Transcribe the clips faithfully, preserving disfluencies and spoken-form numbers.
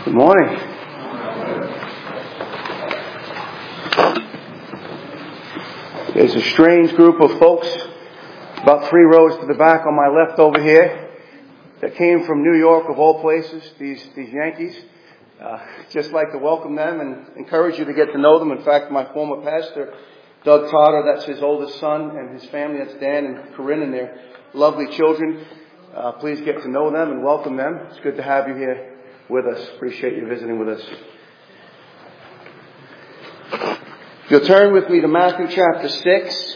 Good morning. There's a strange group of folks about three rows to the back on my left over here that came from New York of all places, these these Yankees. Uh, just like to welcome them and encourage you to get to know them. In fact, my former pastor, Doug Totter, that's his oldest son, and his family, that's Dan and Corinne and their lovely children. Uh, please get to know them and welcome them. It's good to have you here with us. Appreciate you visiting with us. If you'll turn with me to Matthew chapter six.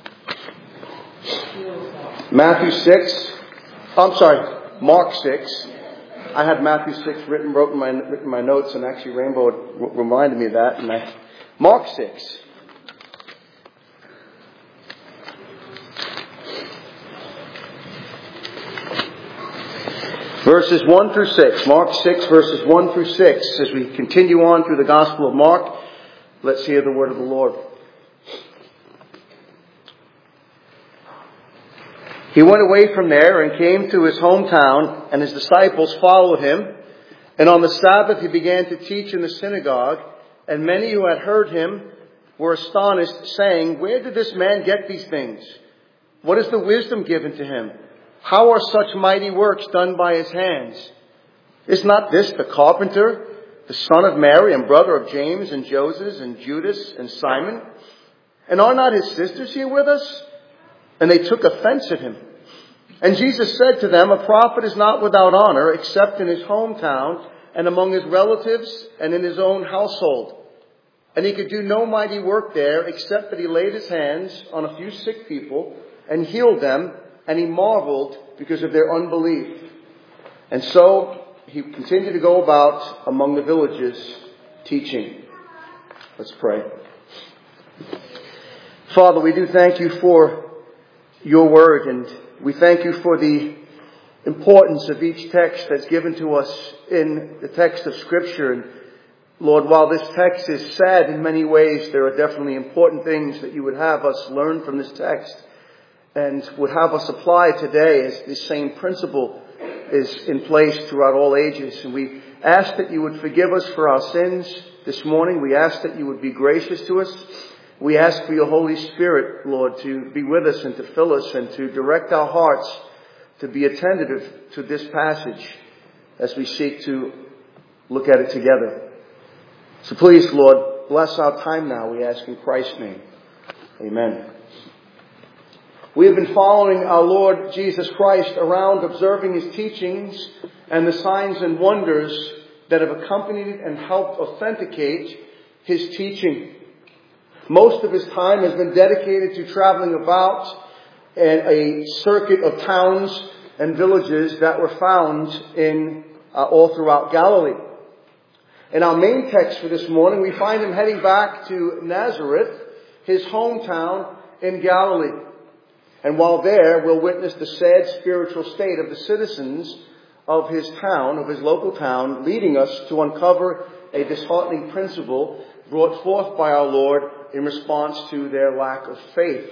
Matthew six. Oh, I'm sorry, Mark six. I had Matthew six written, wrote in my, written in my notes, and actually Rainbow reminded me of that. And I, Mark six. Verses one through six. Mark six, verses one through six. As we continue on through the Gospel of Mark, let's hear the word of the Lord. He went away from there and came to his hometown, and his disciples followed him. And on the Sabbath he began to teach in the synagogue, and many who had heard him were astonished, saying, "Where did this man get these things? What is the wisdom given to him? How are such mighty works done by his hands? Is not this the carpenter, the son of Mary and brother of James and Joseph and Judas and Simon? And are not his sisters here with us?" And they took offense at him. And Jesus said to them, "A prophet is not without honor except in his hometown and among his relatives and in his own household." And he could do no mighty work there except that he laid his hands on a few sick people and healed them. And he marveled because of their unbelief. And so he continued to go about among the villages teaching. Let's pray. Father, we do thank you for your word, and we thank you for the importance of each text that's given to us in the text of Scripture. And Lord, while this text is sad in many ways, there are definitely important things that you would have us learn from this text and would have us apply today, as this same principle is in place throughout all ages. And we ask that you would forgive us for our sins this morning. We ask that you would be gracious to us. We ask for your Holy Spirit, Lord, to be with us and to fill us and to direct our hearts to be attentive to this passage as we seek to look at it together. So please, Lord, bless our time now, we ask in Christ's name. Amen. We have been following our Lord Jesus Christ around, observing his teachings and the signs and wonders that have accompanied and helped authenticate his teaching. Most of his time has been dedicated to traveling about a circuit of towns and villages that were found in uh, all throughout Galilee. In our main text for this morning, we find him heading back to Nazareth, his hometown in Galilee. And while there, we'll witness the sad spiritual state of the citizens of his town, of his local town, leading us to uncover a disheartening principle brought forth by our Lord in response to their lack of faith.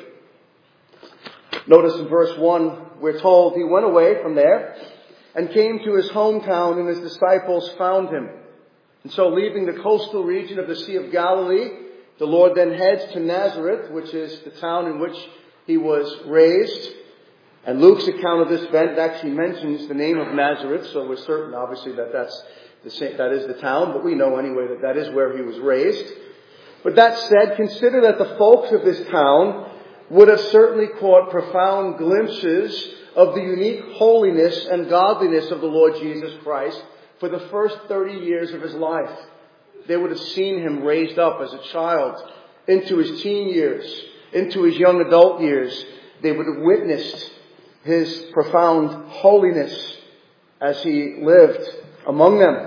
Notice in verse one, we're told he went away from there and came to his hometown, and his disciples found him. And so, leaving the coastal region of the Sea of Galilee, the Lord then heads to Nazareth, which is the town in which he was raised. And Luke's account of this event actually mentions the name of Nazareth, so we're certain, obviously, that that's the same, that is the town, but we know anyway that that is where he was raised. But that said, consider that the folks of this town would have certainly caught profound glimpses of the unique holiness and godliness of the Lord Jesus Christ for the first thirty years of his life. They would have seen him raised up as a child into his teen years, into his young adult years. They would have witnessed his profound holiness as he lived among them.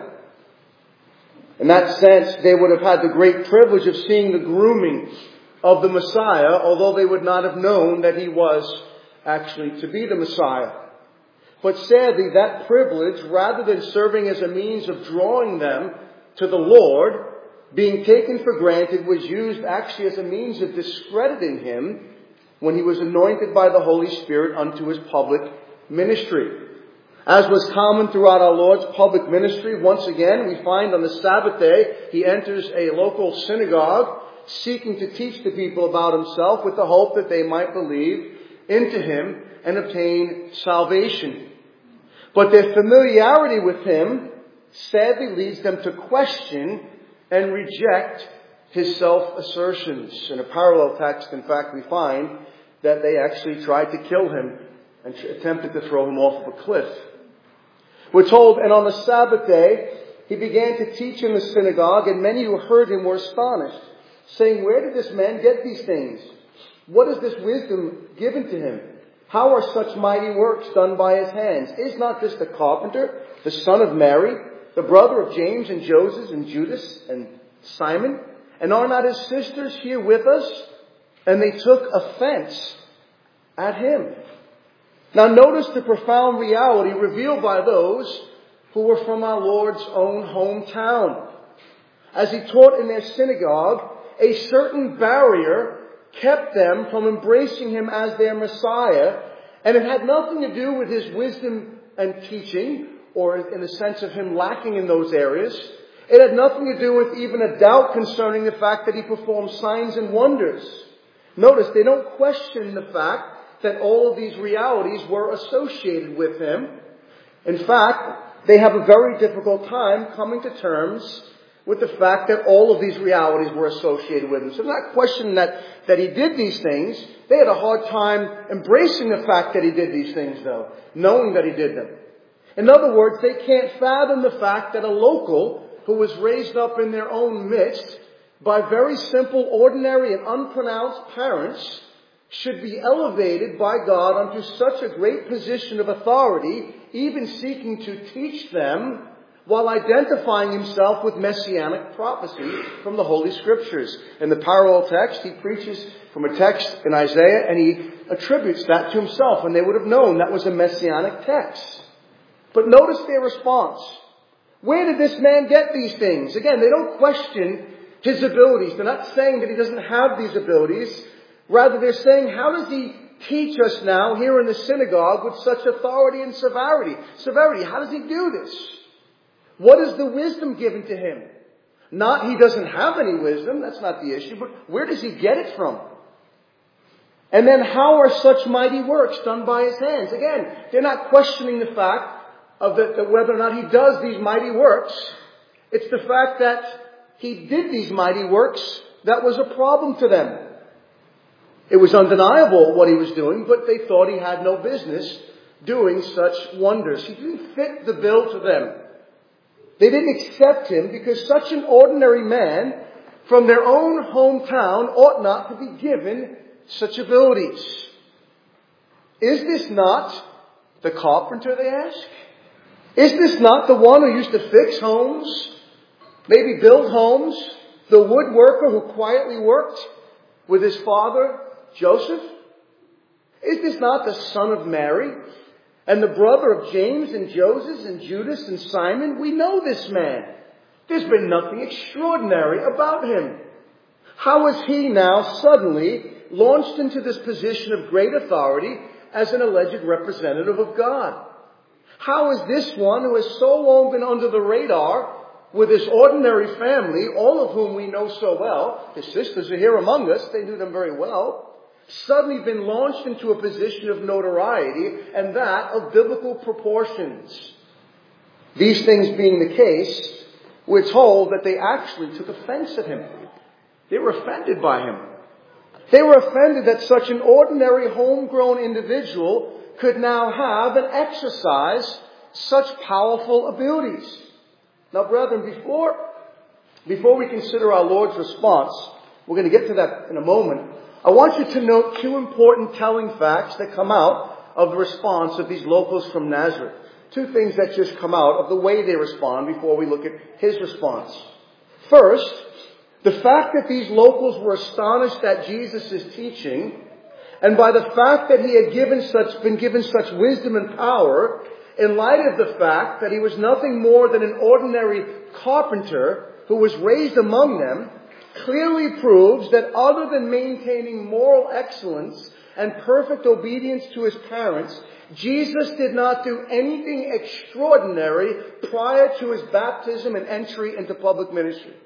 In that sense, they would have had the great privilege of seeing the grooming of the Messiah, although they would not have known that he was actually to be the Messiah. But sadly, that privilege, rather than serving as a means of drawing them to the Lord, being taken for granted, was used actually as a means of discrediting him when he was anointed by the Holy Spirit unto his public ministry. As was common throughout our Lord's public ministry, once again we find on the Sabbath day he enters a local synagogue seeking to teach the people about himself with the hope that they might believe into him and obtain salvation. But their familiarity with him sadly leads them to question and reject his self-assertions. In a parallel text, in fact, we find that they actually tried to kill him and attempted to throw him off of a cliff. We're told, and on the Sabbath day, he began to teach in the synagogue, and many who heard him were astonished, saying, "Where did this man get these things? What is this wisdom given to him? How are such mighty works done by his hands? Is not this the carpenter, the son of Mary, the brother of James and Joseph and Judas and Simon? And are not his sisters here with us?" And they took offense at him. Now notice the profound reality revealed by those who were from our Lord's own hometown. As he taught in their synagogue, a certain barrier kept them from embracing him as their Messiah, and it had nothing to do with his wisdom and teaching, or in the sense of him lacking in those areas. It had nothing to do with even a doubt concerning the fact that he performed signs and wonders. Notice, they don't question the fact that all of these realities were associated with him. In fact, they have a very difficult time coming to terms with the fact that all of these realities were associated with him. So they're not questioning that, that he did these things. They had a hard time embracing the fact that he did these things, though, knowing that he did them. In other words, they can't fathom the fact that a local who was raised up in their own midst by very simple, ordinary, and unpronounced parents should be elevated by God unto such a great position of authority, even seeking to teach them while identifying himself with messianic prophecy from the Holy Scriptures. In the parallel text, he preaches from a text in Isaiah, and he attributes that to himself, and they would have known that was a messianic text. But notice their response. Where did this man get these things? Again, they don't question his abilities. They're not saying that he doesn't have these abilities. Rather, they're saying, how does he teach us now here in the synagogue with such authority and severity? Severity, how does he do this? What is the wisdom given to him? Not he doesn't have any wisdom, that's not the issue, but where does he get it from? And then how are such mighty works done by his hands? Again, they're not questioning the fact of the, that whether or not he does these mighty works. It's the fact that he did these mighty works that was a problem to them. It was undeniable what he was doing, but they thought he had no business doing such wonders. He didn't fit the bill to them. They didn't accept him because such an ordinary man from their own hometown ought not to be given such abilities. Is this not the carpenter, they ask? Is this not the one who used to fix homes, maybe build homes, the woodworker who quietly worked with his father, Joseph? Is this not the son of Mary and the brother of James and Joseph and Judas and Simon? We know this man. There's been nothing extraordinary about him. How is he now suddenly launched into this position of great authority as an alleged representative of God? How is this one who has so long been under the radar with his ordinary family, all of whom we know so well, his sisters are here among us, they knew them very well, suddenly been launched into a position of notoriety, and that of biblical proportions? These things being the case, we're told that they actually took offense at him. They were offended by him. They were offended that such an ordinary homegrown individual could now have and exercise such powerful abilities. Now, brethren, before, before we consider our Lord's response, we're going to get to that in a moment, I want you to note two important telling facts that come out of the response of these locals from Nazareth. Two things that just come out of the way they respond before we look at his response. First, the fact that these locals were astonished at Jesus' teaching, and by the fact that he had given such, been given such wisdom and power, in light of the fact that he was nothing more than an ordinary carpenter who was raised among them, clearly proves that other than maintaining moral excellence and perfect obedience to his parents, Jesus did not do anything extraordinary prior to his baptism and entry into public ministry.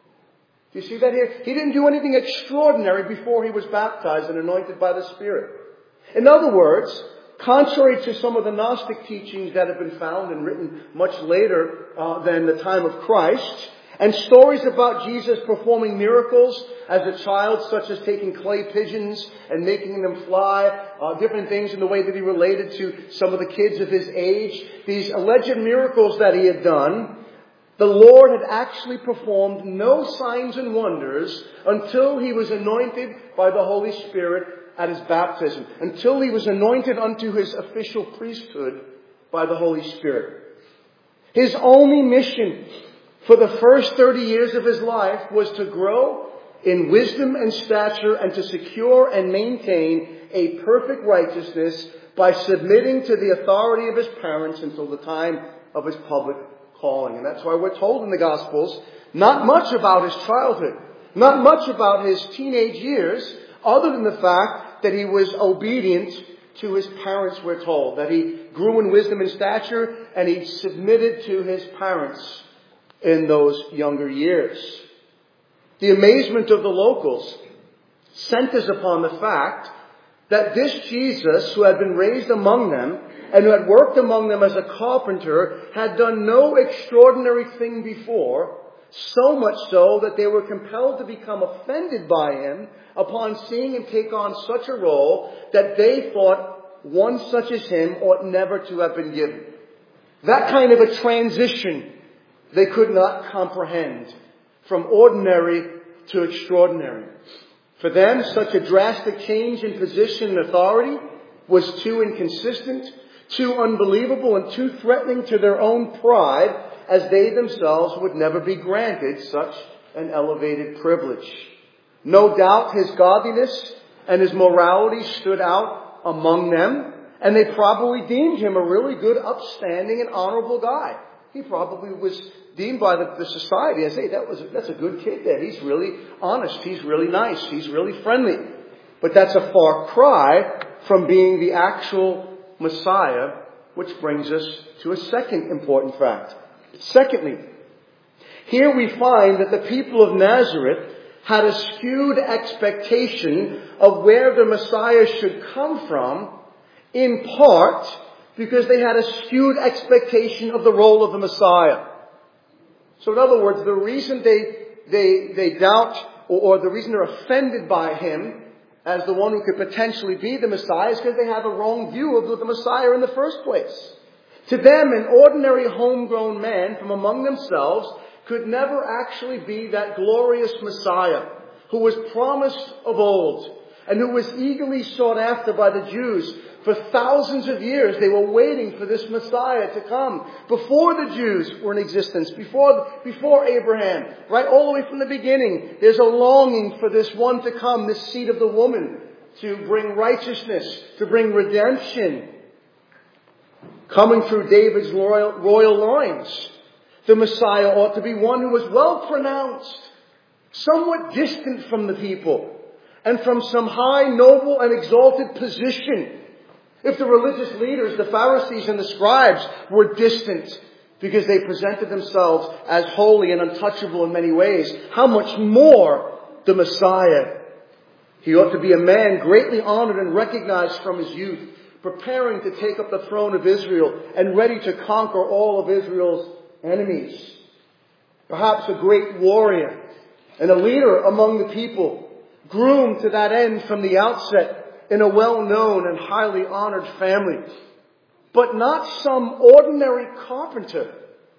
Do you see that here? He didn't do anything extraordinary before he was baptized and anointed by the Spirit. In other words, contrary to some of the Gnostic teachings that have been found and written much later uh, than the time of Christ, and stories about Jesus performing miracles as a child, such as taking clay pigeons and making them fly, uh, different things in the way that he related to some of the kids of his age, these alleged miracles that he had done, the Lord had actually performed no signs and wonders until he was anointed by the Holy Spirit at his baptism, until he was anointed unto his official priesthood by the Holy Spirit. His only mission for the first thirty years of his life was to grow in wisdom and stature and to secure and maintain a perfect righteousness by submitting to the authority of his parents until the time of his public calling. And that's why we're told in the Gospels not much about his childhood, not much about his teenage years, other than the fact that he was obedient to his parents, we're told. That he grew in wisdom and stature and he submitted to his parents in those younger years. The amazement of the locals centers upon the fact that this Jesus, who had been raised among them and who had worked among them as a carpenter, had done no extraordinary thing before, so much so that they were compelled to become offended by him upon seeing him take on such a role that they thought one such as him ought never to have been given. That kind of a transition they could not comprehend, from ordinary to extraordinary. For them, such a drastic change in position and authority was too inconsistent, too unbelievable, and too threatening to their own pride, as they themselves would never be granted such an elevated privilege. No doubt his godliness and his morality stood out among them, and they probably deemed him a really good, upstanding, and honorable guy. He probably was deemed by the, the society as, hey, that was a, that's a good kid there. He's really honest. He's really nice. He's really friendly. But that's a far cry from being the actual Messiah, which brings us to a second important fact. Secondly, here we find that the people of Nazareth had a skewed expectation of where the Messiah should come from, in part because they had a skewed expectation of the role of the Messiah. So in other words, the reason they they they doubt, or, or the reason they're offended by him as the one who could potentially be the Messiah, is because they have a wrong view of the Messiah in the first place. To them, an ordinary homegrown man from among themselves could never actually be that glorious Messiah who was promised of old and who was eagerly sought after by the Jews. For thousands of years, they were waiting for this Messiah to come. Before the Jews were in existence, before, before Abraham, right all the way from the beginning, there's a longing for this one to come, this seed of the woman, to bring righteousness, to bring redemption, coming through David's royal, royal loins. The Messiah ought to be one who was well pronounced, somewhat distant from the people, and from some high, noble, and exalted position. If the religious leaders, the Pharisees and the scribes, were distant because they presented themselves as holy and untouchable in many ways, how much more the Messiah? He ought to be a man greatly honored and recognized from his youth, preparing to take up the throne of Israel and ready to conquer all of Israel's enemies. Perhaps a great warrior and a leader among the people, groomed to that end from the outset in a well-known and highly honored family, but not some ordinary carpenter,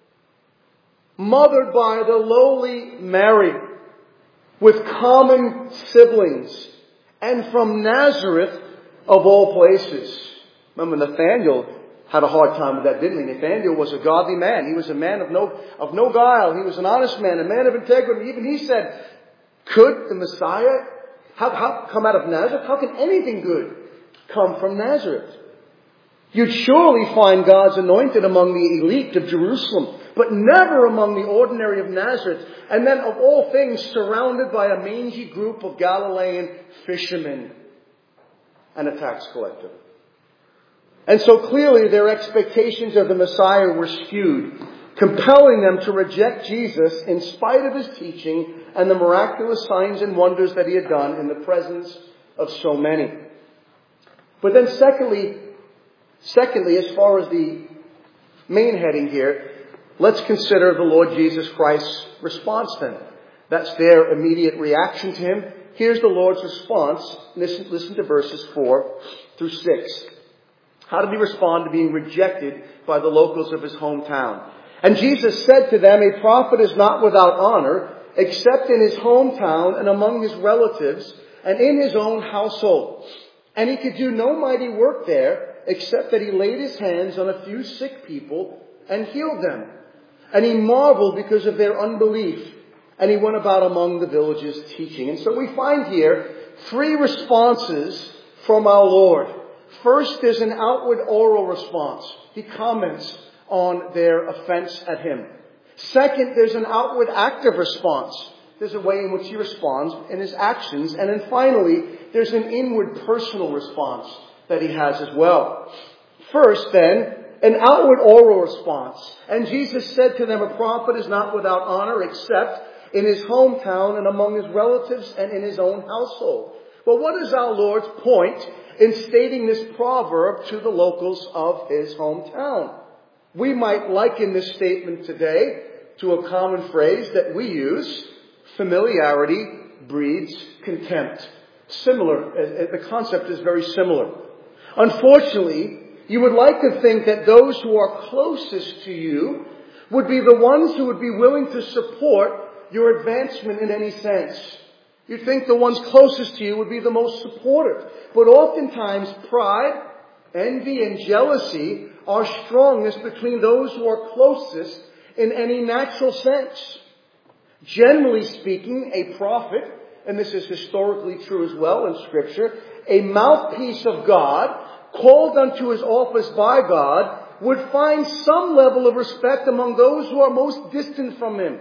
mothered by the lowly Mary, with common siblings, and from Nazareth of all places. Remember, Nathanael had a hard time with that, didn't he? Nathanael was a godly man. He was a man of no, of no guile. He was an honest man, a man of integrity. Even he said, could the Messiah How, how come out of Nazareth? How can anything good come from Nazareth? You'd surely find God's anointed among the elite of Jerusalem, but never among the ordinary of Nazareth. And then, of all things, surrounded by a mangy group of Galilean fishermen. and a tax collector. And so clearly their expectations of the Messiah were skewed, compelling them to reject Jesus in spite of his teaching and the miraculous signs and wonders that he had done in the presence of so many. But then secondly, secondly, as far as the main heading here, let's consider the Lord Jesus Christ's response then. That's their immediate reaction to him. Here's the Lord's response. Listen, listen to verses four through six. How did he respond to being rejected by the locals of his hometown? And Jesus said to them, a prophet is not without honor, except in his hometown and among his relatives and in his own household. And he could do no mighty work there, except that he laid his hands on a few sick people and healed them. And he marveled because of their unbelief. And he went about among the villages teaching. And so we find here three responses from our Lord. First, there's an outward oral response. He comments on their offense at him. Second, there's an outward active response. There's a way in which he responds in his actions. And then finally, there's an inward personal response that he has as well. First, then, an outward oral response. And Jesus said to them, a prophet is not without honor except in his hometown and among his relatives and in his own household. Well, what is our Lord's point in stating this proverb to the locals of his hometown? We might liken this statement today to a common phrase that we use: familiarity breeds contempt. Similar, the concept is very similar. Unfortunately, you would like to think that those who are closest to you would be the ones who would be willing to support your advancement in any sense. You'd think the ones closest to you would be the most supportive. But oftentimes pride, envy, and jealousy are strongest between those who are closest in any natural sense. Generally speaking, a prophet, and this is historically true as well in Scripture, a mouthpiece of God, called unto his office by God, would find some level of respect among those who are most distant from him.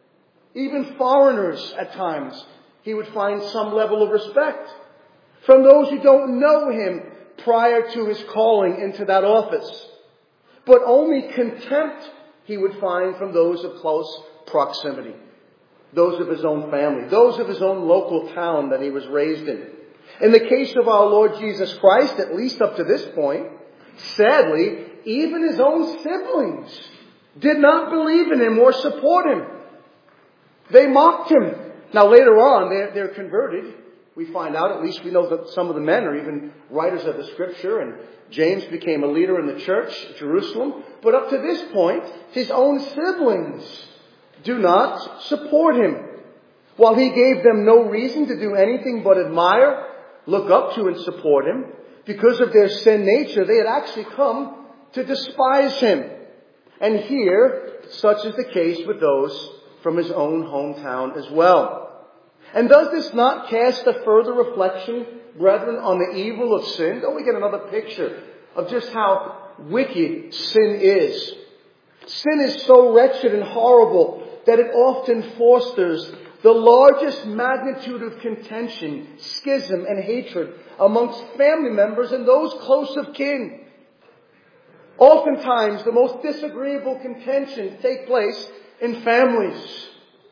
Even foreigners at times, he would find some level of respect from those who don't know him prior to his calling into that office. But only contempt he would find from those of close proximity, those of his own family, those of his own local town that he was raised in. In the case of our Lord Jesus Christ, at least up to this point, sadly, even his own siblings did not believe in him or support him. They mocked him. Now later on, they're, they're converted. We find out, at least we know that some of the men are even writers of the Scripture, and James became a leader in the church at Jerusalem. But up to this point, his own siblings do not support him. While he gave them no reason to do anything but admire, look up to, and support him, because of their sin nature, they had actually come to despise him. And here, such is the case with those from his own hometown as well. And does this not cast a further reflection, brethren, on the evil of sin? Don't we get another picture of just how wicked sin is? Sin is so wretched and horrible that it often fosters the largest magnitude of contention, schism, and hatred amongst family members and those close of kin. Oftentimes, the most disagreeable contentions take place in families.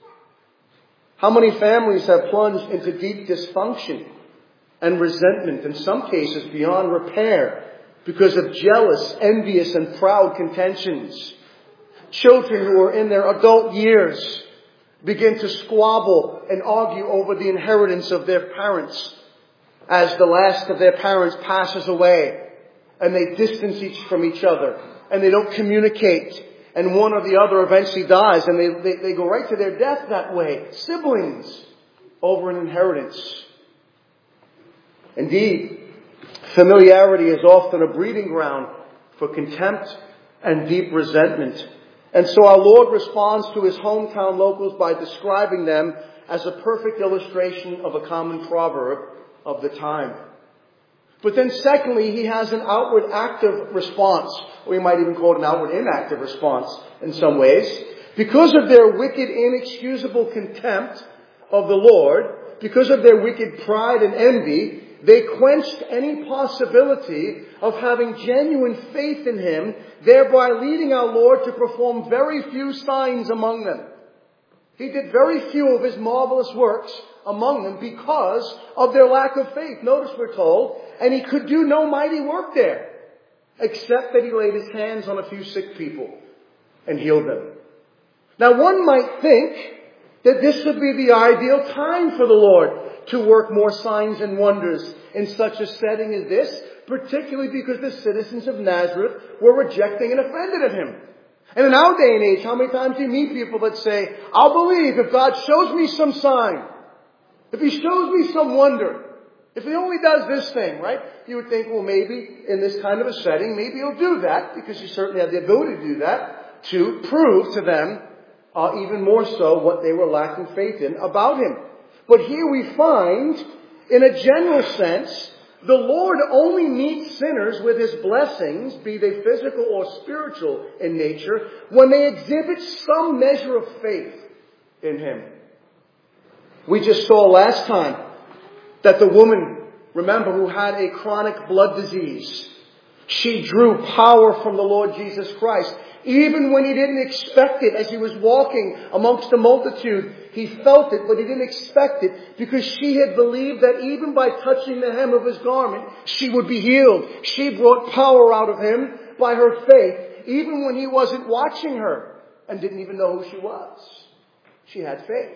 How many families have plunged into deep dysfunction and resentment, in some cases beyond repair, because of jealous, envious, and proud contentions? Children who are in their adult years begin to squabble and argue over the inheritance of their parents as the last of their parents passes away, and they distance each from each other, and they don't communicate, and one or the other eventually dies, and they, they, they go right to their death that way. Siblings over an inheritance. Indeed, familiarity is often a breeding ground for contempt and deep resentment. And so our Lord responds to his hometown locals by describing them as a perfect illustration of a common proverb of the time. But then secondly, he has an outward active response. Or you might even call it an outward inactive response in some ways. Because of their wicked, inexcusable contempt of the Lord, because of their wicked pride and envy, They quenched any possibility of having genuine faith in Him, thereby leading our Lord to perform very few signs among them. He did very few of His marvelous works among them because of their lack of faith. Notice we're told, and He could do no mighty work there, except that He laid His hands on a few sick people and healed them. Now one might think that this would be the ideal time for the Lord to work more signs and wonders in such a setting as this, particularly because the citizens of Nazareth were rejecting and offended at Him. And in our day and age, how many times do you meet people that say, I'll believe if God shows me some sign, if He shows me some wonder, if He only does this thing, right? You would think, well, maybe in this kind of a setting, maybe He'll do that, because He certainly had the ability to do that, to prove to them uh, even more so what they were lacking faith in about Him. But here we find, in a general sense, the Lord only meets sinners with His blessings, be they physical or spiritual in nature, when they exhibit some measure of faith in Him. We just saw last time that the woman, remember, who had a chronic blood disease, she drew power from the Lord Jesus Christ. Even when He didn't expect it, as He was walking amongst the multitude, He felt it, but He didn't expect it, because she had believed that even by touching the hem of His garment, she would be healed. She brought power out of Him by her faith, even when He wasn't watching her and didn't even know who she was. She had faith.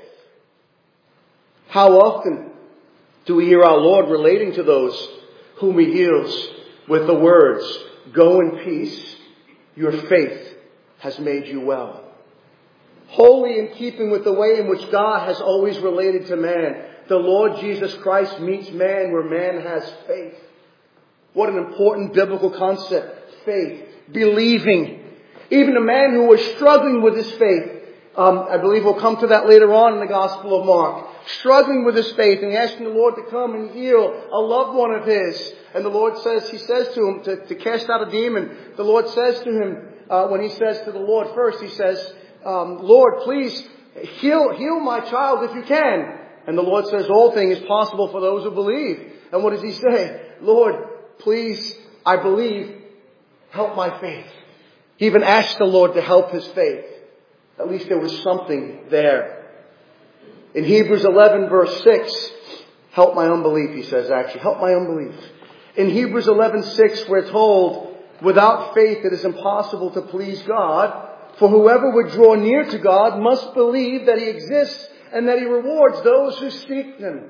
How often do we hear our Lord relating to those whom He heals with the words, go in peace, your faith has made you well. Wholly in keeping with the way in which God has always related to man, the Lord Jesus Christ meets man where man has faith. What an important biblical concept. Faith. Believing. Even a man who was struggling with his faith. Um, I believe we'll come to that later on in the Gospel of Mark. Struggling with his faith and asking the Lord to come and heal a loved one of his. And the Lord says, He says to him to, to cast out a demon. The Lord says to him, uh, when he says to the Lord first, He says, um, Lord, please heal, heal my child if you can. And the Lord says, all things is possible for those who believe. And what does He say? Lord, please, I believe, help my faith. He even asked the Lord to help his faith. At least there was something there. In Hebrews eleven verse six, help my unbelief, he says actually. Help my unbelief. In Hebrews eleven six, we're told, without faith it is impossible to please God, for whoever would draw near to God must believe that He exists and that He rewards those who seek Him.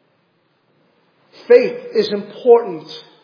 Faith is important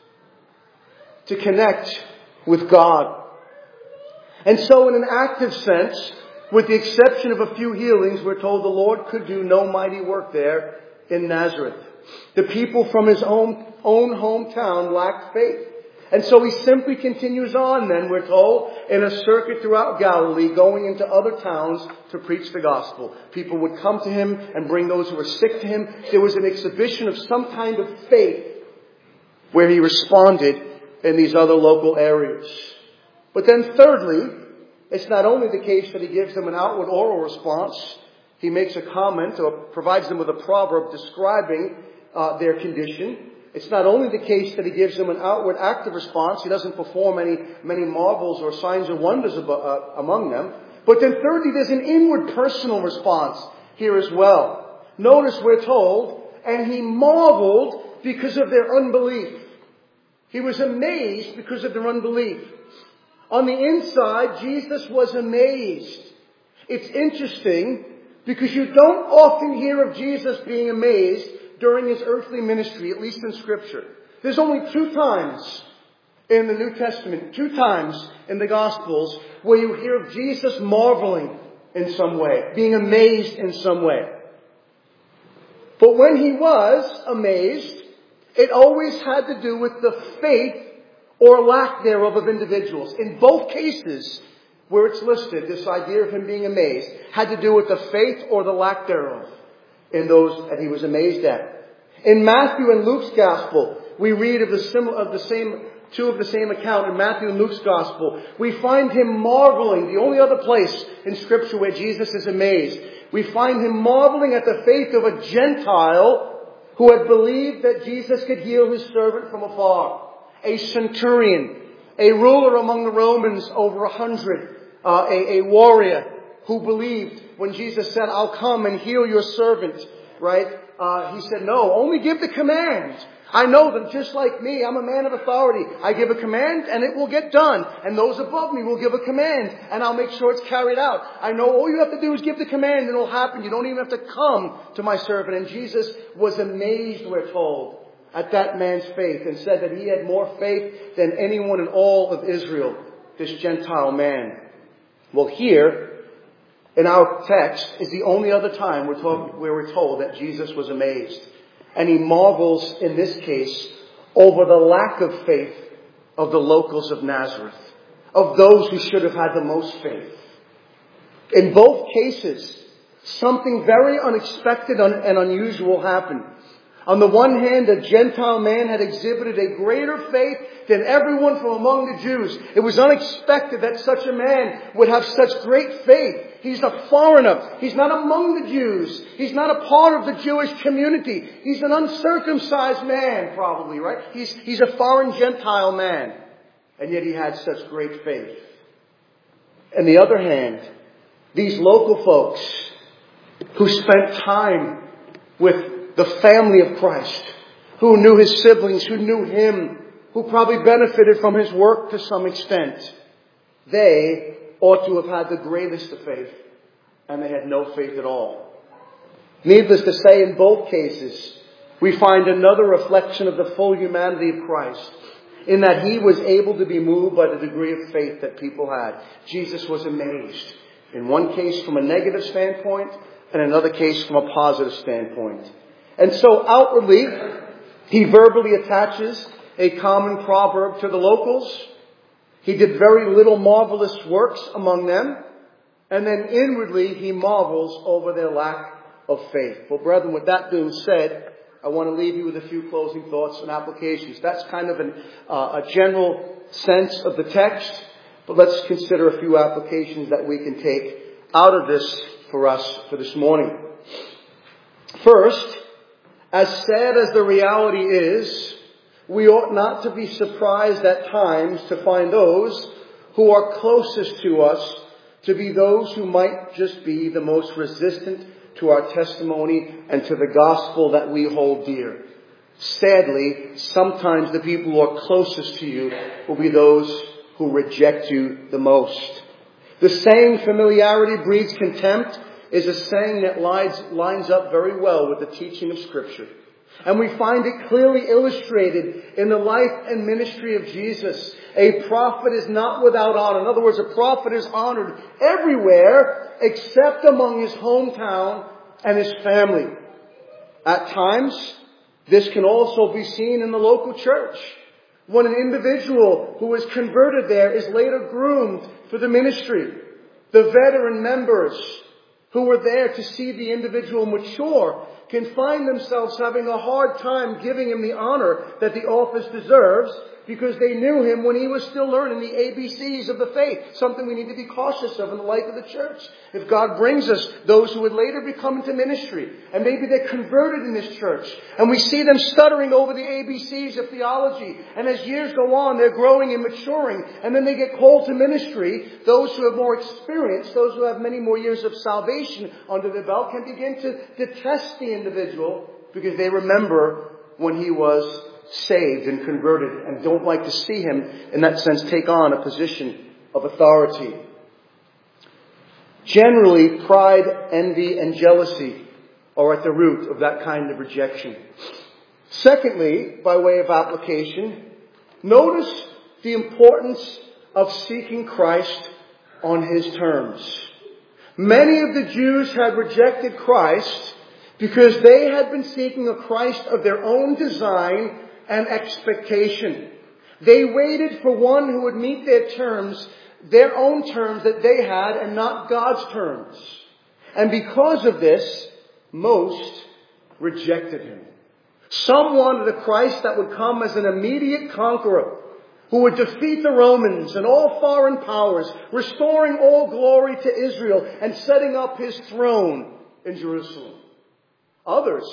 to connect with God. And so in an active sense, with the exception of a few healings, we're told the Lord could do no mighty work there in Nazareth. The people from His own, own hometown lacked faith. And so He simply continues on then, we're told, in a circuit throughout Galilee, going into other towns to preach the gospel. People would come to Him and bring those who were sick to Him. There was an exhibition of some kind of faith where He responded in these other local areas. But then thirdly, it's not only the case that He gives them an outward oral response. He makes a comment or provides them with a proverb describing uh, their condition. It's not only the case that He gives them an outward active response. He doesn't perform any many marvels or signs or wonders abo- uh, among them. But then thirdly, there's an inward personal response here as well. Notice we're told, and He marveled because of their unbelief. He was amazed because of their unbelief. On the inside, Jesus was amazed. It's interesting because you don't often hear of Jesus being amazed during His earthly ministry, at least in Scripture. There's only two times in the New Testament, two times in the Gospels, where you hear of Jesus marveling in some way, being amazed in some way. But when He was amazed, it always had to do with the faith or lack thereof of individuals. In both cases where it's listed, this idea of Him being amazed had to do with the faith or the lack thereof in those that He was amazed at. In Matthew and Luke's Gospel, we read of the similar, of the same, two of the same account. In Matthew and Luke's Gospel, we find Him marveling. The only other place in Scripture where Jesus is amazed, we find Him marveling at the faith of a Gentile who had believed that Jesus could heal his servant from afar. A centurion, a ruler among the Romans, over a hundred, uh, a, a warrior who believed when Jesus said, I'll come and heal your servant, right? Uh, he said, no, only give the command. I know that just like me, I'm a man of authority. I give a command and it will get done. And those above me will give a command and I'll make sure it's carried out. I know all you have to do is give the command and it'll happen. You don't even have to come to my servant. And Jesus was amazed, we're told, at that man's faith and said that he had more faith than anyone in all of Israel, this Gentile man. Well, here in our text is the only other time we're told, where we're told that Jesus was amazed. And he marvels, in this case, over the lack of faith of the locals of Nazareth, of those who should have had the most faith. In both cases, something very unexpected and unusual happened. On the one hand, a Gentile man had exhibited a greater faith than everyone from among the Jews. It was unexpected that such a man would have such great faith. He's a foreigner. He's not among the Jews. He's not a part of the Jewish community. He's an uncircumcised man, probably, right? He's, he's a foreign Gentile man. And yet he had such great faith. On the other hand, these local folks who spent time with the family of Christ, who knew his siblings, who knew him, who probably benefited from his work to some extent, they ought to have had the greatest of faith, and they had no faith at all. Needless to say, in both cases, we find another reflection of the full humanity of Christ, in that he was able to be moved by the degree of faith that people had. Jesus was amazed. In one case from a negative standpoint, and in another case from a positive standpoint. And so outwardly, he verbally attaches a common proverb to the locals. He did very little marvelous works among them. And then inwardly, he marvels over their lack of faith. Well, brethren, with that being said, I want to leave you with a few closing thoughts and applications. That's kind of an, uh, a general sense of the text. But let's consider a few applications that we can take out of this for us for this morning. First, as sad as the reality is, we ought not to be surprised at times to find those who are closest to us to be those who might just be the most resistant to our testimony and to the gospel that we hold dear. Sadly, sometimes the people who are closest to you will be those who reject you the most. The saying, familiarity breeds contempt, is a saying that lines, lines up very well with the teaching of Scripture. And we find it clearly illustrated in the life and ministry of Jesus. A prophet is not without honor. In other words, a prophet is honored everywhere except among his hometown and his family. At times, this can also be seen in the local church, when an individual who is converted there is later groomed for the ministry. The veteran members who were there to see the individual mature can find themselves having a hard time giving him the honor that the office deserves, because they knew him when he was still learning the A B Cs of the faith, something we need to be cautious of in the life of the church. If God brings us those who would later become into ministry, and maybe they're converted in this church, and we see them stuttering over the A B Cs of theology, and as years go on, they're growing and maturing, and then they get called to ministry, those who have more experience, those who have many more years of salvation under their belt, can begin to detest the individual because they remember when he was saved and converted, and don't like to see him, in that sense, take on a position of authority. Generally, pride, envy, and jealousy are at the root of that kind of rejection. Secondly, by way of application, notice the importance of seeking Christ on his terms. Many of the Jews had rejected Christ because they had been seeking a Christ of their own design and expectation. They waited for one who would meet their terms, their own terms that they had, and not God's terms. And because of this, most rejected him. Some wanted a Christ that would come as an immediate conqueror, who would defeat the Romans and all foreign powers, restoring all glory to Israel and setting up his throne in Jerusalem. Others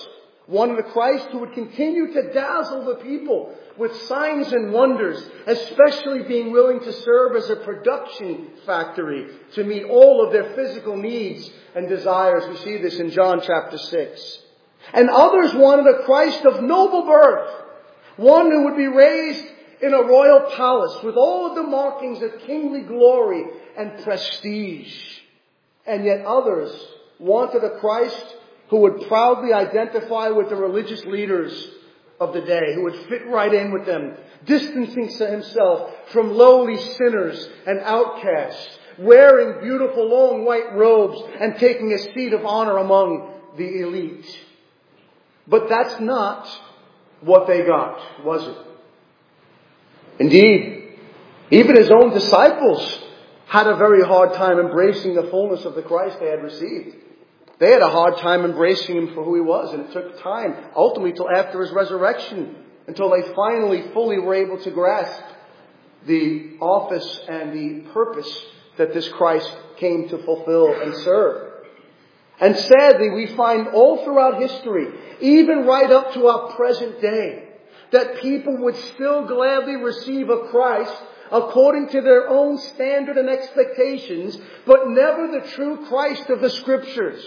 Wanted a Christ who would continue to dazzle the people with signs and wonders, especially being willing to serve as a production factory to meet all of their physical needs and desires. We see this in John chapter six. And others wanted a Christ of noble birth, one who would be raised in a royal palace with all of the markings of kingly glory and prestige. And yet others wanted a Christ who would proudly identify with the religious leaders of the day, who would fit right in with them, distancing himself from lowly sinners and outcasts, wearing beautiful long white robes and taking a seat of honor among the elite. But that's not what they got, was it? Indeed, even his own disciples had a very hard time embracing the fullness of the Christ they had received. They had a hard time embracing him for who he was, and it took time, ultimately till after his resurrection, until they finally fully were able to grasp the office and the purpose that this Christ came to fulfill and serve. And sadly, we find all throughout history, even right up to our present day, that people would still gladly receive a Christ according to their own standard and expectations, but never the true Christ of the Scriptures.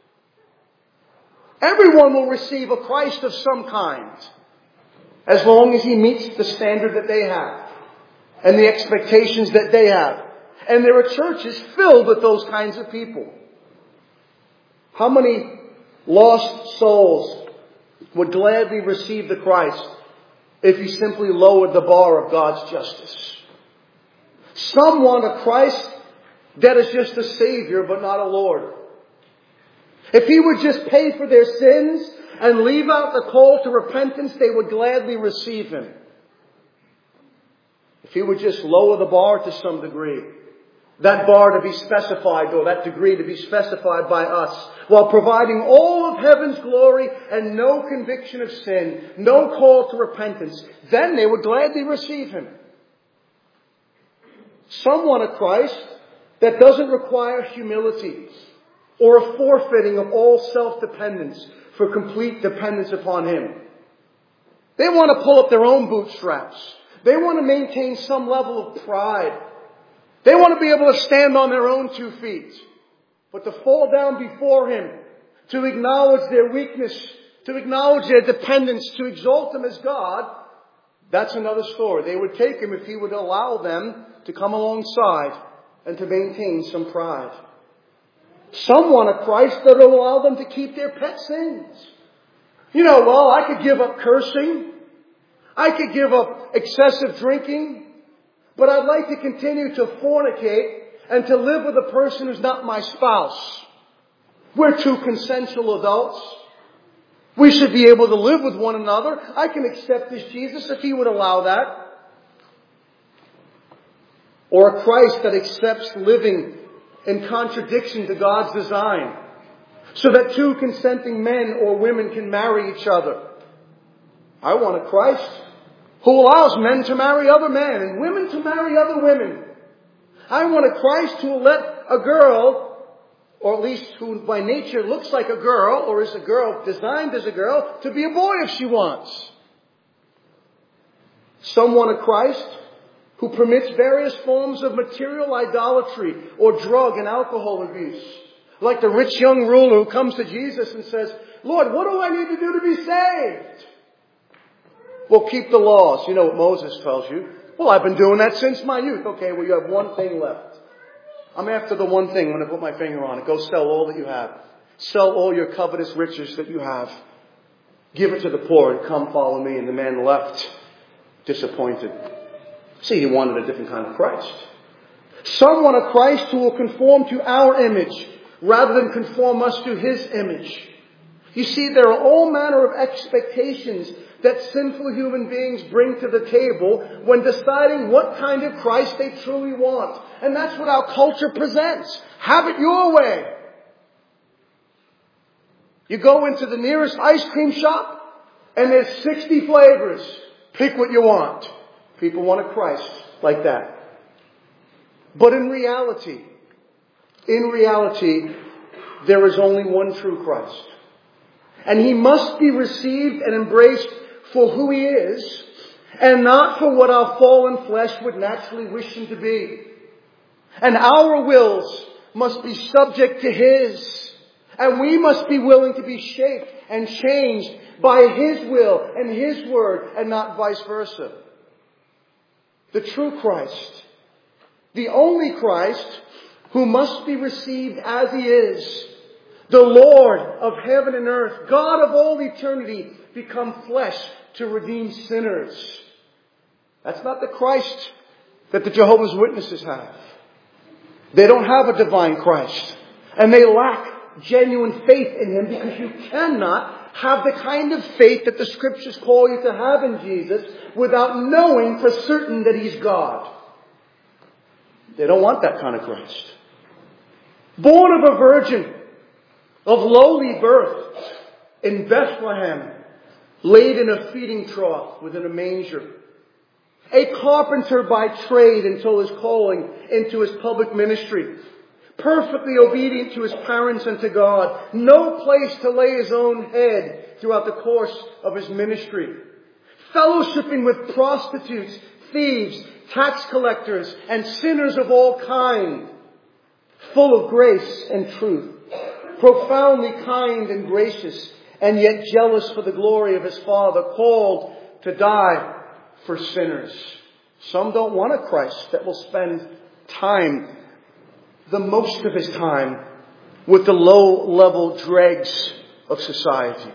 Everyone will receive a Christ of some kind, as long as he meets the standard that they have and the expectations that they have. And there are churches filled with those kinds of people. How many lost souls would gladly receive the Christ if he simply lowered the bar of God's justice? Some want a Christ that is just a Savior but not a Lord. If he would just pay for their sins and leave out the call to repentance, they would gladly receive him. If he would just lower the bar to some degree, that bar to be specified, or that degree to be specified by us, while providing all of heaven's glory and no conviction of sin, no call to repentance, then they would gladly receive him. Some want a Christ that doesn't require humility or a forfeiting of all self-dependence for complete dependence upon him. They want to pull up their own bootstraps. They want to maintain some level of pride. They want to be able to stand on their own two feet. But to fall down before him, to acknowledge their weakness, to acknowledge their dependence, to exalt him as God, that's another story. They would take him if he would allow them to come alongside and to maintain some pride. Some want a Christ that will allow them to keep their pet sins. You know, well, I could give up cursing. I could give up excessive drinking. But I'd like to continue to fornicate and to live with a person who's not my spouse. We're two consensual adults. We should be able to live with one another. I can accept this Jesus if he would allow that. Or a Christ that accepts living in contradiction to God's design, so that two consenting men or women can marry each other. I want a Christ who allows men to marry other men and women to marry other women. I want a Christ who will let a girl, or at least who by nature looks like a girl, or is a girl designed as a girl, to be a boy if she wants. Some want a Christ who permits various forms of material idolatry or drug and alcohol abuse. Like the rich young ruler who comes to Jesus and says, Lord, what do I need to do to be saved? Well, keep the laws. You know what Moses tells you. Well, I've been doing that since my youth. Okay, well, you have one thing left. I'm after the one thing when I put my finger on it. Go sell all that you have. Sell all your covetous riches that you have. Give it to the poor and come follow me. And the man left disappointed. See, he wanted a different kind of Christ. Some want a Christ who will conform to our image rather than conform us to his image. You see, there are all manner of expectations that sinful human beings bring to the table when deciding what kind of Christ they truly want. And that's what our culture presents. Have it your way. You go into the nearest ice cream shop and there's sixty flavors. Pick what you want. People want a Christ like that. But in reality, in reality, there is only one true Christ. And He must be received and embraced for who He is, and not for what our fallen flesh would naturally wish Him to be. And our wills must be subject to His. And we must be willing to be shaped and changed by His will and His word, and not vice versa. The true Christ, the only Christ, who must be received as He is, the Lord of heaven and earth, God of all eternity, become flesh to redeem sinners. That's not the Christ that the Jehovah's Witnesses have. They don't have a divine Christ. And they lack genuine faith in Him, because you cannot have the kind of faith that the Scriptures call you to have in Jesus without knowing for certain that He's God. They don't want that kind of Christ. Born of a virgin, of lowly birth, in Bethlehem, laid in a feeding trough within a manger. A carpenter by trade until his calling into his public ministry. Perfectly obedient to his parents and to God. No place to lay his own head throughout the course of his ministry. Fellowshipping with prostitutes, thieves, tax collectors, and sinners of all kind. Full of grace and truth. Profoundly kind and gracious, and yet jealous for the glory of His Father. Called to die for sinners. Some don't want a Christ that will spend time, the most of His time, with the low-level dregs of society.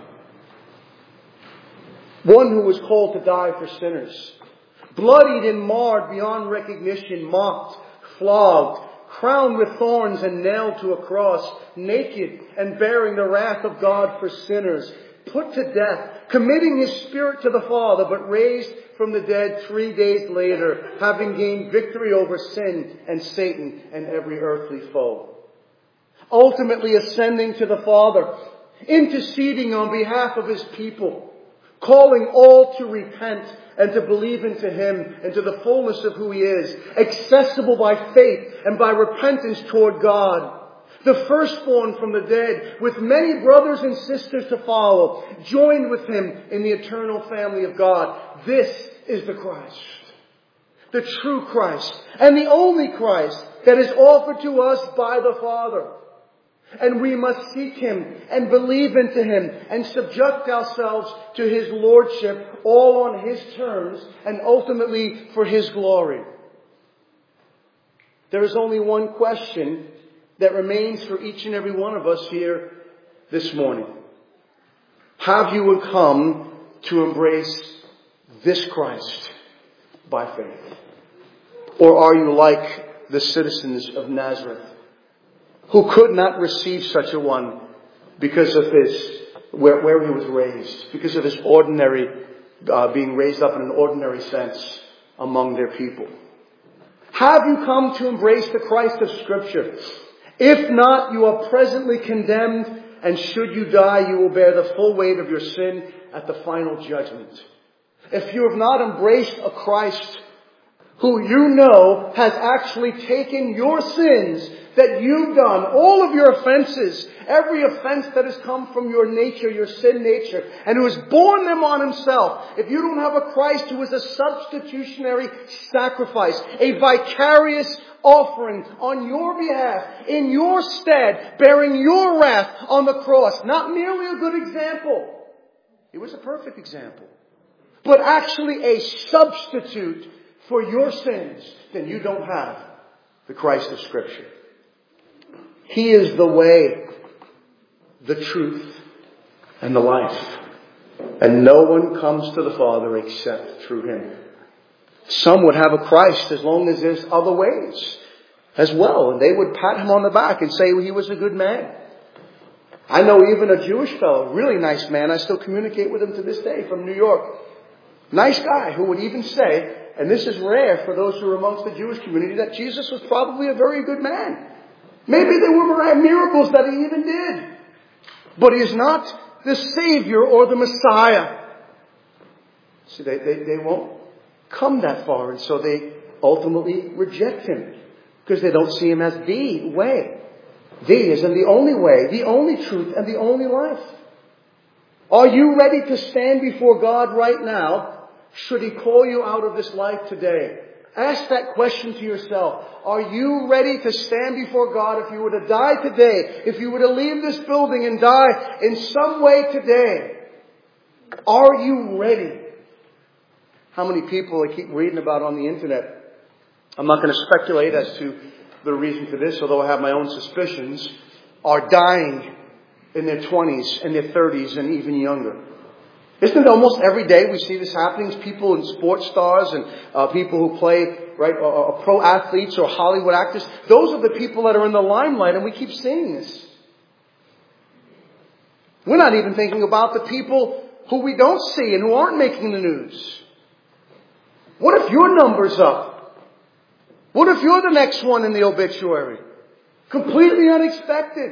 One who was called to die for sinners. Bloodied and marred beyond recognition, mocked, flogged, crowned with thorns and nailed to a cross, naked and bearing the wrath of God for sinners, put to death, committing His spirit to the Father, but raised from the dead three days later, having gained victory over sin and Satan and every earthly foe. Ultimately ascending to the Father, interceding on behalf of His people, calling all to repent and to believe into Him and to the fullness of who He is, accessible by faith and by repentance toward God. The firstborn from the dead, with many brothers and sisters to follow, joined with Him in the eternal family of God. This is the Christ, the true Christ, and the only Christ that is offered to us by the Father. And we must seek Him and believe into Him and subject ourselves to His Lordship, all on His terms and ultimately for His glory. There is only one question that remains for each and every one of us here this morning. Have you come to embrace this Christ by faith? Or are you like the citizens of Nazareth, who could not receive such a one because of his, where, where he was raised, because of his ordinary, uh, being raised up in an ordinary sense among their people? Have you come to embrace the Christ of Scripture? If not, you are presently condemned, and should you die, you will bear the full weight of your sin at the final judgment. If you have not embraced a Christ who you know has actually taken your sins that you've done, all of your offenses, every offense that has come from your nature, your sin nature, and who has borne them on Himself. If you don't have a Christ who is a substitutionary sacrifice, a vicarious offering on your behalf, in your stead, bearing your wrath on the cross, not merely a good example. He was a perfect example. But actually a substitute for your sins, then you don't have the Christ of Scripture. He is the way, the truth, and the life. And no one comes to the Father except through Him. Some would have a Christ as long as there's other ways as well. And they would pat Him on the back and say he was a good man. I know even a Jewish fellow, really nice man. I still communicate with him to this day from New York. Nice guy who would even say, and this is rare for those who are amongst the Jewish community, that Jesus was probably a very good man. Maybe there were miracles that He even did. But He is not the Savior or the Messiah. See, they, they, they won't come that far. And so they ultimately reject Him. Because they don't see Him as the way. The isn't the only way, the only truth, and the only life. Are you ready to stand before God right now, should He call you out of this life today? Ask that question to yourself. Are you ready to stand before God if you were to die today? If you were to leave this building and die in some way today? Are you ready? How many people I keep reading about on the internet? I'm not going to speculate as to the reason for this, although I have my own suspicions, are dying in their twenties and their thirties and even younger. Isn't it almost every day we see this happening? People in sports stars and uh, people who play, right, uh, uh, pro athletes or Hollywood actors. Those are the people that are in the limelight, and we keep seeing this. We're not even thinking about the people who we don't see and who aren't making the news. What if your number's up? What if you're the next one in the obituary? Completely unexpected.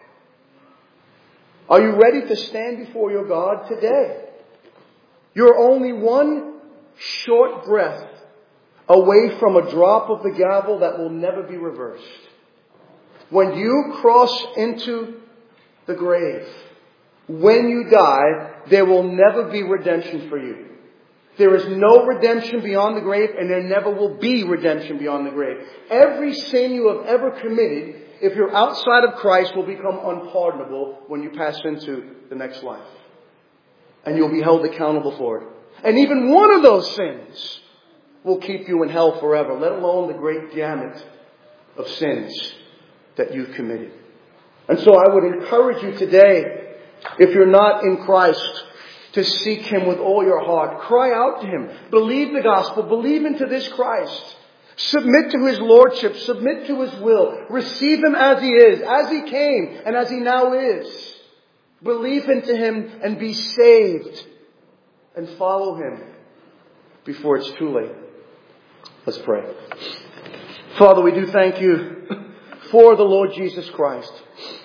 Are you ready to stand before your God today? You're only one short breath away from a drop of the gavel that will never be reversed. When you cross into the grave, when you die, there will never be redemption for you. There is no redemption beyond the grave, and there never will be redemption beyond the grave. Every sin you have ever committed, if you're outside of Christ, will become unpardonable when you pass into the next life. And you'll be held accountable for it. And even one of those sins will keep you in hell forever, let alone the great gamut of sins that you've committed. And so I would encourage you today, if you're not in Christ, to seek Him with all your heart. Cry out to Him. Believe the gospel. Believe into this Christ. Submit to His lordship. Submit to His will. Receive Him as He is, as He came, and as He now is. Believe into Him and be saved. And follow Him before it's too late. Let's pray. Father, we do thank You for the Lord Jesus Christ.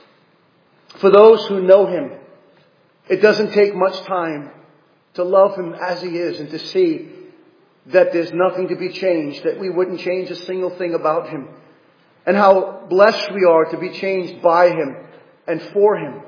For those who know Him, it doesn't take much time to love Him as He is and to see that there's nothing to be changed, that we wouldn't change a single thing about Him. And how blessed we are to be changed by Him and for Him.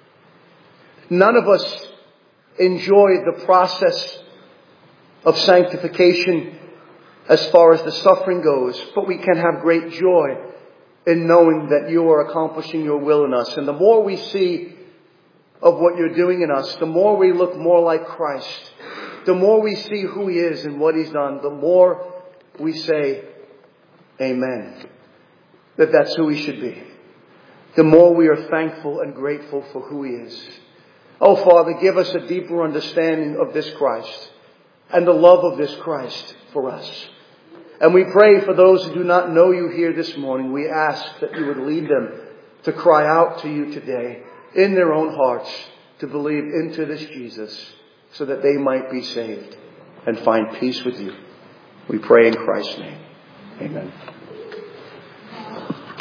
None of us enjoy the process of sanctification as far as the suffering goes, but we can have great joy in knowing that You are accomplishing Your will in us. And the more we see of what You're doing in us, the more we look more like Christ, the more we see who He is and what He's done, the more we say, Amen. That that's who He should be. The more we are thankful and grateful for who He is. Oh, Father, give us a deeper understanding of this Christ and the love of this Christ for us. And we pray for those who do not know You here this morning. We ask that You would lead them to cry out to You today in their own hearts to believe into this Jesus so that they might be saved and find peace with You. We pray in Christ's name. Amen.